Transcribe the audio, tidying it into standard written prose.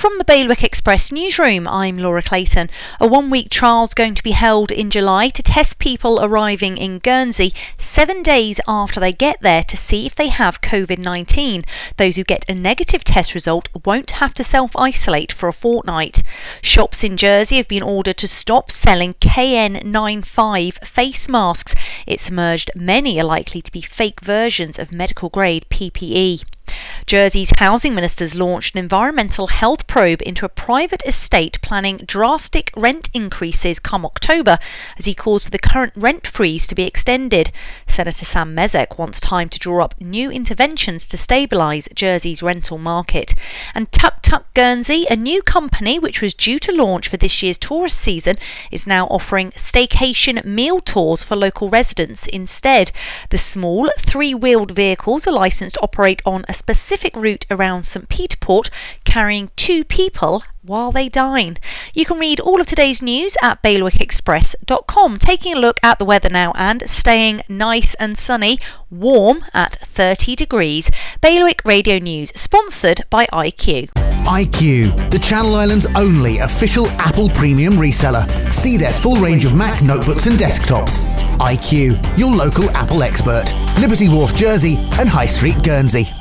From the Bailiwick Express newsroom, I'm Laura Clayton. A one-week trial is going to be held in July to test people arriving in Guernsey 7 days after they get there to see if they have COVID-19. Those who get a negative test result won't have to self-isolate for a fortnight. Shops in Jersey have been ordered to stop selling KN95 face masks. It's emerged many are likely to be fake versions of medical-grade PPE. Jersey's housing ministers launched an environmental health probe into a private estate planning drastic rent increases come October as he calls for the current rent freeze to be extended. Senator Sam Mezek wants time to draw up new interventions to stabilise Jersey's rental market. And Tuk Tuk Guernsey, a new company which was due to launch for this year's tourist season, is now offering staycation meal tours for local residents instead. The small three-wheeled vehicles are licensed to operate on a specific route around St Peter Port, carrying 2 people while they dine. You can read all of today's news at bailiwickexpress.com. Taking a look at the weather now and staying nice and sunny, warm at 30 degrees. Bailiwick Radio News, sponsored by iQ. iQ, the Channel Islands' only official Apple premium reseller. See their full range of Mac notebooks and desktops. iQ, your local Apple expert. Liberty Wharf, Jersey and High Street, Guernsey.